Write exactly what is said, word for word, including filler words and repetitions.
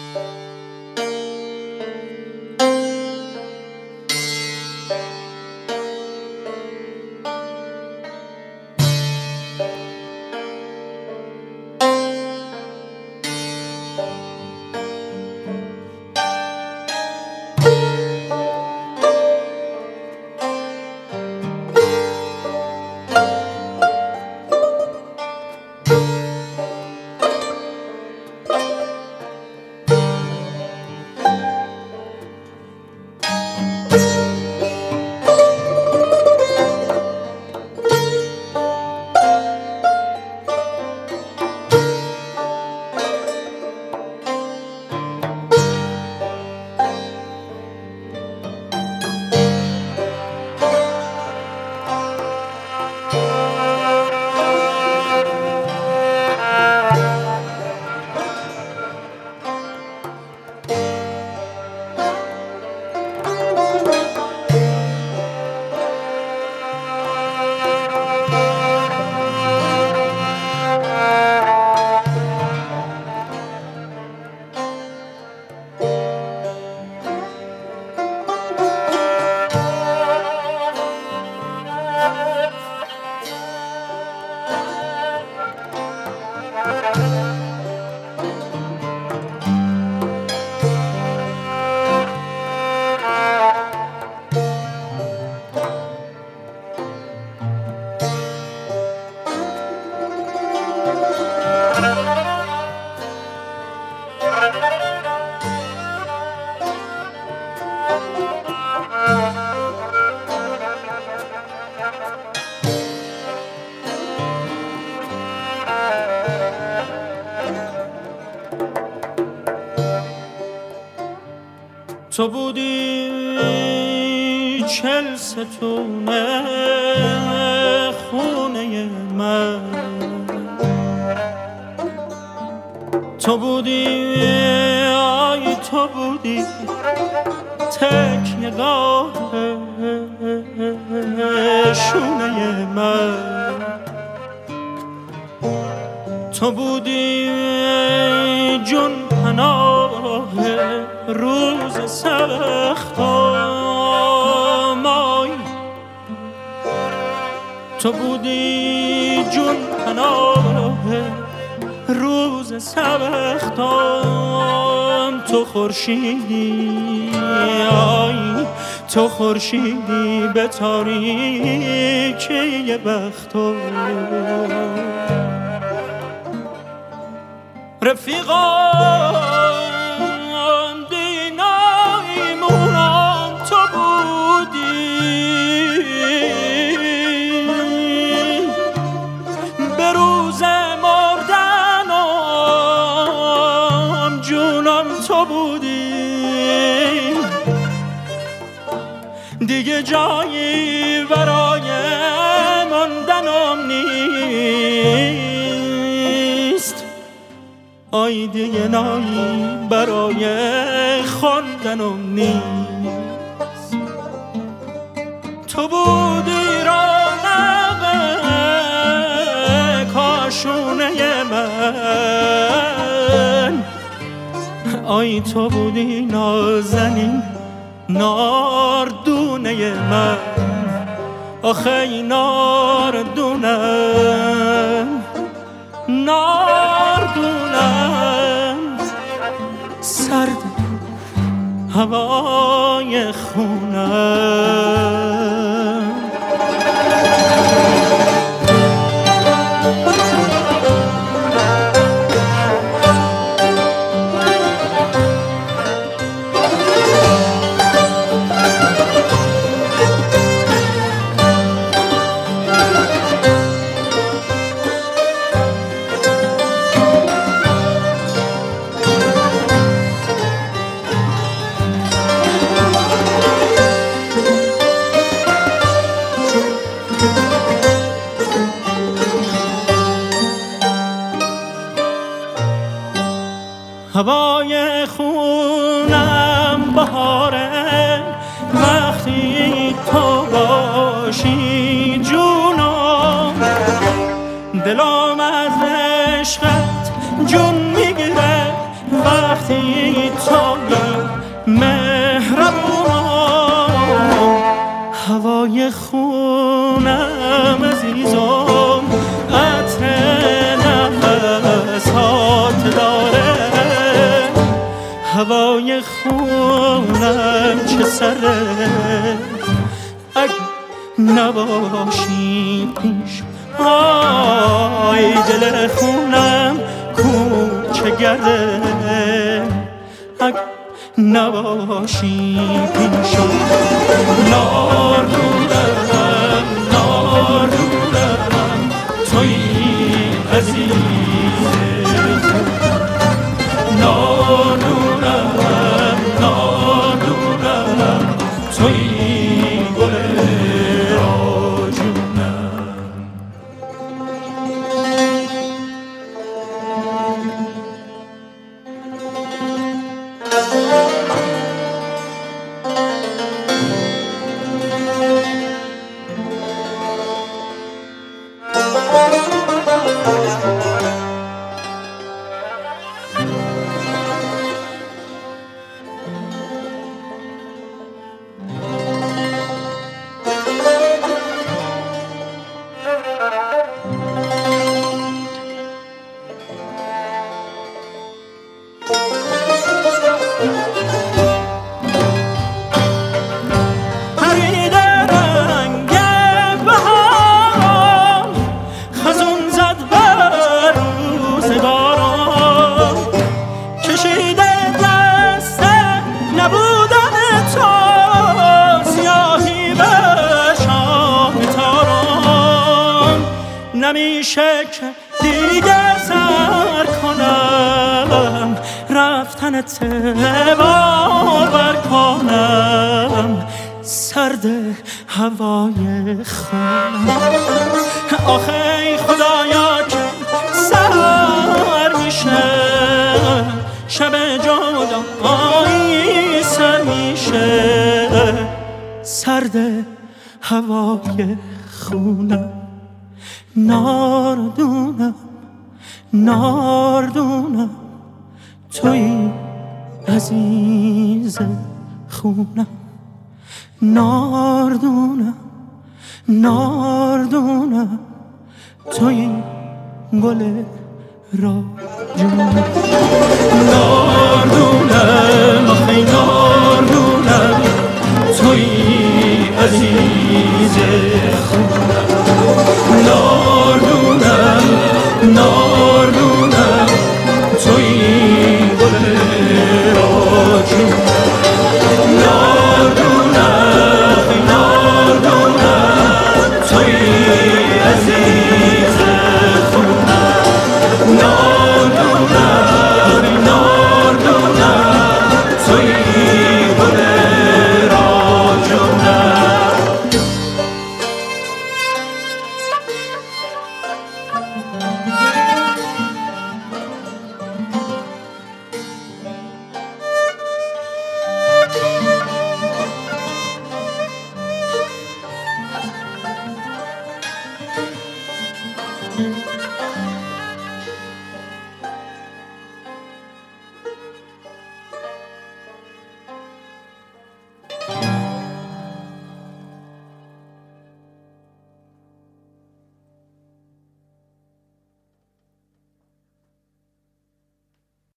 تو بودی چل ستونه خونه من، تو بودی آی تو بودی تکیه‌گاه شونه من، تو بودی جون پناه روز سختم، آی تو بودی جون پناه روز سختم، تو خورشیدی آی تو خورشیدی به تاریکی بختم، رفیقان دینایمونم تو بودی، به روز مردنم جونم تو بودی، دیگه جایی برای ماندنم نیست، آی دیگه نایی برای خواندنم نیست، تو بودی رونق کاشونه من، آی تو بودی نازنین ناردونه من، آخه این ناردونم ناردونم سرد هوای خونم، هوای خونم بهاره وقتی تو باشی جونم، دلم از عشقت جون میگیره وقتی خونم چه سره اگه نباشی پیش آی دل خونم کوچه گرده اگه نباشی پیش ناردونم ناردونم توی عزیز ناردونم ناردونم توی گل نمیشه که دیگه سر کنم رفتنت باور کنم سرد هوای خونم آخه خدایا که سر میشه شب جدایی سر میشه سرد هوای خونم ناردونم ناردونم توی عزیز خونم ناردونم ناردونم توی گل راجونم ناردونم آخی ناردونم توی عزیز خونم ناردونم ناردونم توی گل راجونم